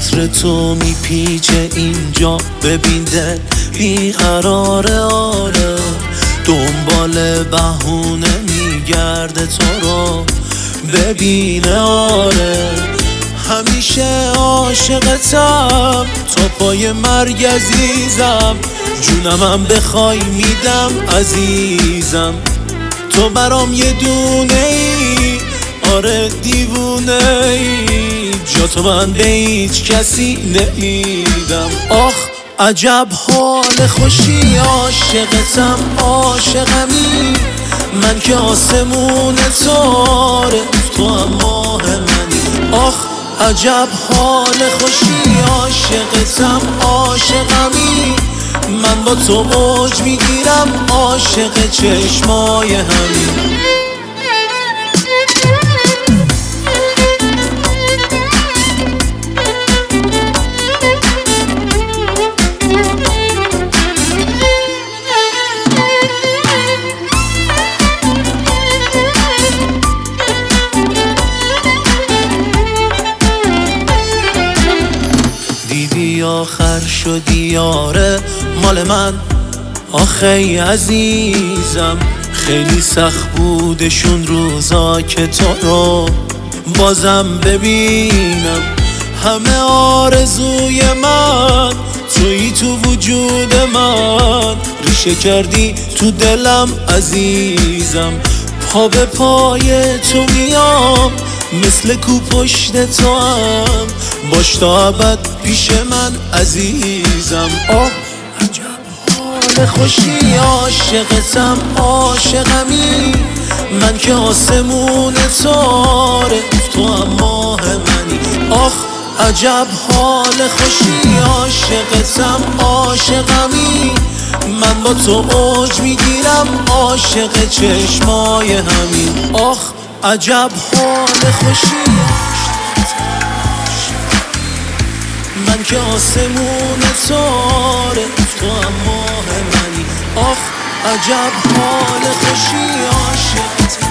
عطر تو میپیچه اینجا، ببین دل بیقراره. آره دنبال بهونه میگرده تو رو ببینه. آره همیشه عاشقتم تا پای مرگ عزیزم، جونمم بخوای میدم عزیزم. تو برام یه دونه ای، آره دیوونه ای، جا تو من به هیچ کسی نمیدم. آخ عجب حال خوشی، عاشقتم عاشقمی، من که آسمون تاره تو هم ماه منی. آخ عجب حال خوشی، عاشقتم عاشقمی، من با تو موج میگیرم، عاشق چشمای همین. دیدی آخر شدی آره مال من، آخه عزیزم خیلی سخت بودشون روزا که تو رو بازم ببینم. همه آرزوی من تویی تو وجود من، ریشه کردی تو دلم عزیزم. پا به پای تو میام مثل کو پشت تو هم، باش تا ابد پیش من عزیزم. آه عجب حال خوشی، عاشقتم عاشقمی، من که آسمون تاره تو هم ماه منی. آخ عجب حال خوشی، عاشقتم عاشقمی، من با تو اوج میگیرم، عاشق چشمای همین. آخ عجب حال خوشی، من که آسمون تاره تو هم ماه منی. آخ عجب حال خوشی، عاشقتم